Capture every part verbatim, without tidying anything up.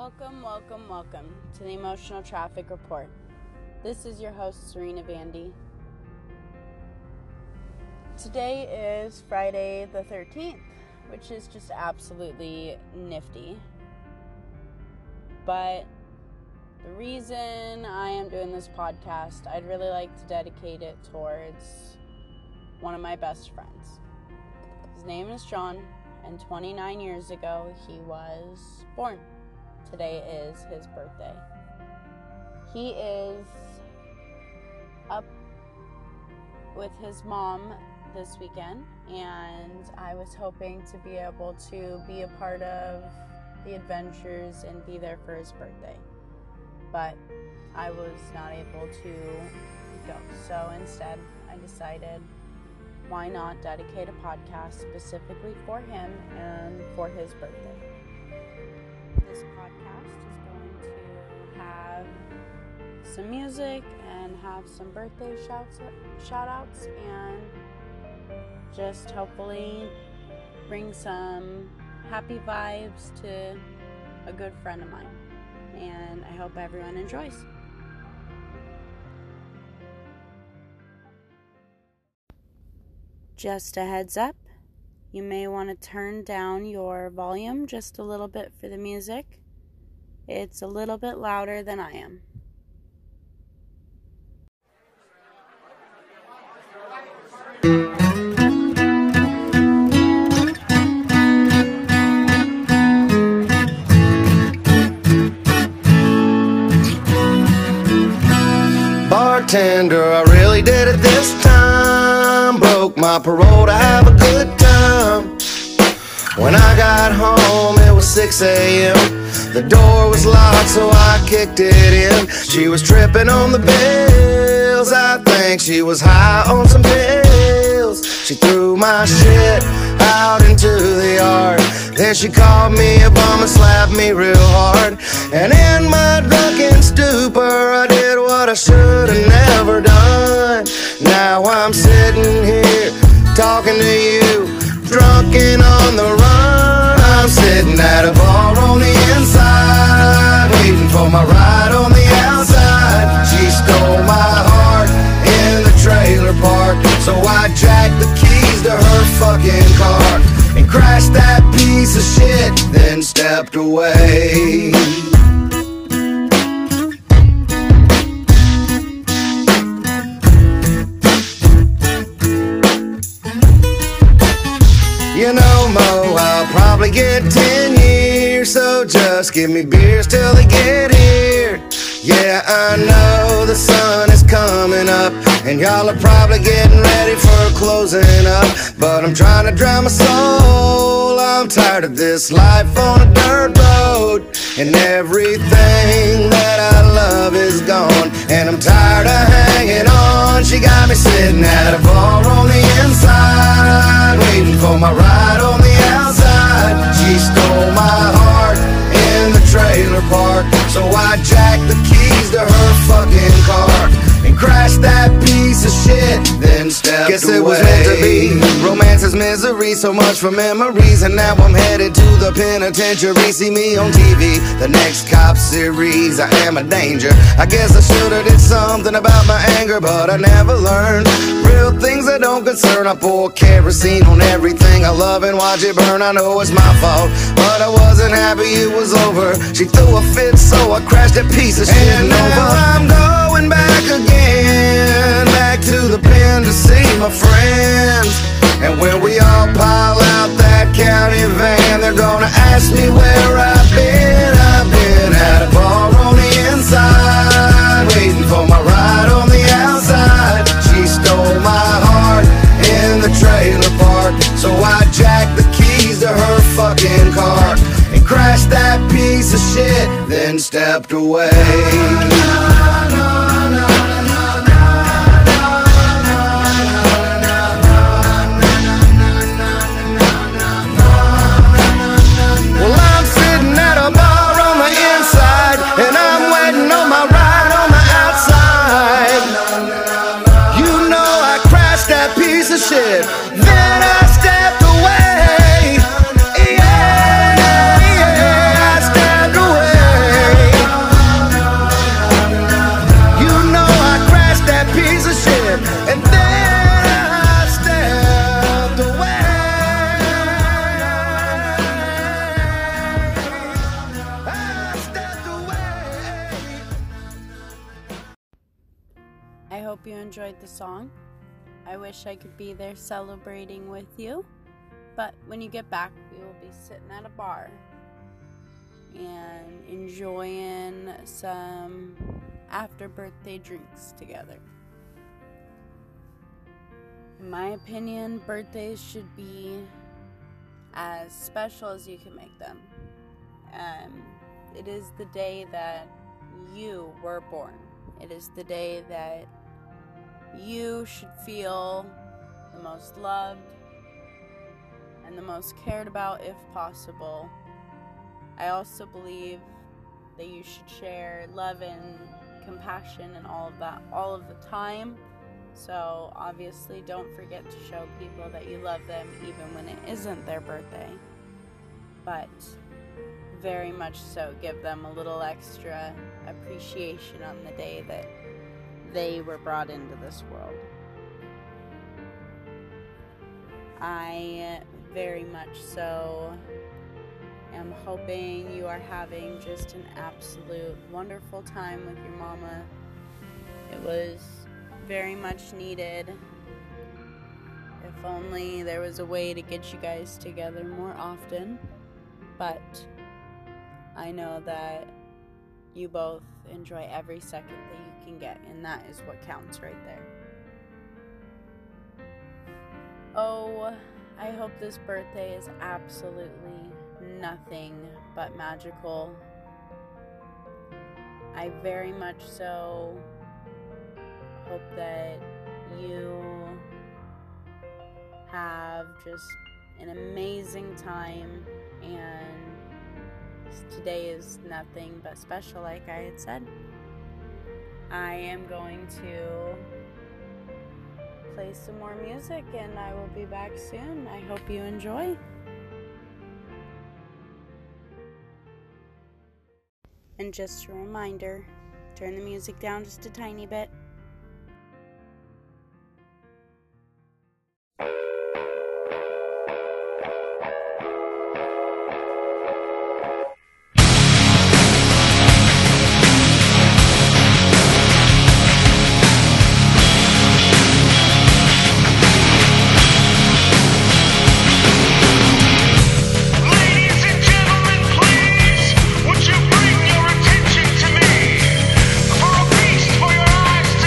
Welcome, welcome, welcome to the Emotional Traffic Report. This is your host, Serena Vandy. Today is Friday the thirteenth, which is just absolutely nifty. But the reason I am doing this podcast, I'd really like to dedicate it towards one of my best friends. His name is John, and twenty-nine years ago, he was born. Today is his birthday. He is up with his mom this weekend, and I was hoping to be able to be a part of the adventures and be there for his birthday. But I was not able to go. So instead, I decided, why not dedicate a podcast specifically for him and for his birthday? This podcast is going to have some music and have some birthday shouts, shout outs and just hopefully bring some happy vibes to a good friend of mine. And I hope everyone enjoys. Just a heads up, you may want to turn down your volume just a little bit for the music. It's a little bit louder than I am. Bartender, I really did it this time. Broke my parole to have a good time. When I got home, it was six a.m. The door was locked, so I kicked it in. She was tripping on the bills. I think she was high on some pills. She threw my shit out into the yard. Then she called me a bum and slapped me real hard. And in my drunken stupor, I did what I should have never done. Now I'm sitting here talking to you, drunk and on the run. I'm sitting at a bar on the inside, waiting for my ride on the outside. She stole my heart in the trailer park, so I jacked the keys to her fucking car and crashed that piece of shit, then stepped away. You know, Mo, I'll probably get ten years, so just give me beers till they get here. Yeah, I know the sun is coming up, and y'all are probably getting ready for closing up. But I'm trying to drown my soul. I'm tired of this life on a dirt road, and everything that I love is gone. And I'm tired of hanging on. She got me sitting at a bar on the inside, waiting for my ride on the outside. She stole my heart in the trailer park, so I jacked the keys to her fucking car and crashed that piece of shit, then stepped Guess away. It was meant to be. Romance is misery, so much for memories, and now I'm headed to the penitentiary. See me on T V, the next cop series. I am a danger. I guess I should've did something about my anger, but I never learned. Real things that don't concern. I pour kerosene on everything I love and watch it burn. I know it's my fault, but I wasn't happy it was over. She threw a fit, so I crashed that piece of shit. And now over. I'm going back again, back to the pen to see my friends. And when we all pile out that county van, they're gonna ask me where I've been. I've been at a bar on the inside, waiting for my ride on the outside. She stole my heart in the trailer park, so I jacked the keys to her fucking car and crashed that piece of shit, then stepped away. Shit. Then I stepped away. Yeah, yeah, I stepped away. hope you enjoyed the song. I wish I could be there celebrating with you, but when you get back, we will be sitting at a bar and enjoying some after birthday drinks together. In my opinion, birthdays should be as special as you can make them. Um, it is the day that you were born. It is the day that you should feel the most loved and the most cared about if possible. I also believe that you should share love and compassion and all of that all of the time. So obviously don't forget to show people that you love them even when it isn't their birthday. But very much so give them a little extra appreciation on the day that they were brought into this world. I very much so am hoping you are having just an absolute wonderful time with your mama. It was very much needed. If only there was a way to get you guys together more often. But I know that you both enjoy every second that you can get, and that is what counts right there. Oh, I hope this birthday is absolutely nothing but magical. I very much so hope that you have just an amazing time, and today is nothing but special, like I had said. I am going to play some more music, and I will be back soon. I hope you enjoy. And just a reminder, turn the music down just a tiny bit. Would you bring your attention to me? For a feast for your eyes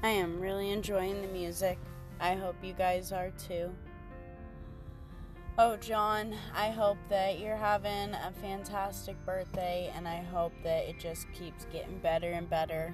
I am really enjoying the music. I hope you guys are too. Oh, John, I hope that you're having a fantastic birthday, and I hope that it just keeps getting better and better.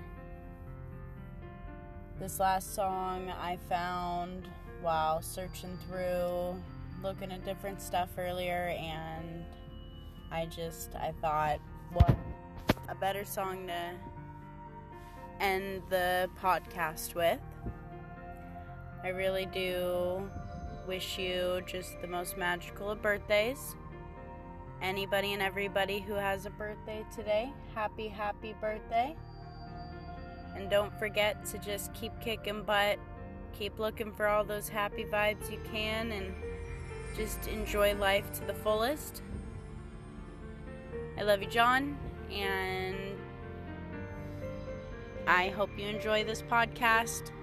This last song I found while searching through, looking at different stuff earlier, and I just, I thought, what a better song to end the podcast with. I really do wish you just the most magical of birthdays. Anybody and everybody who has a birthday today, happy, happy birthday. And don't forget to just keep kicking butt, keep looking for all those happy vibes you can, and just enjoy life to the fullest. I love you, John, and I hope you enjoy this podcast.